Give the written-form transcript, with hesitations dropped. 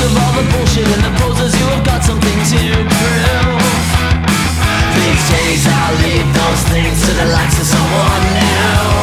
of all the bullshit and the poses, you have got something to prove. These days I'll leave those things to the likes of someone new.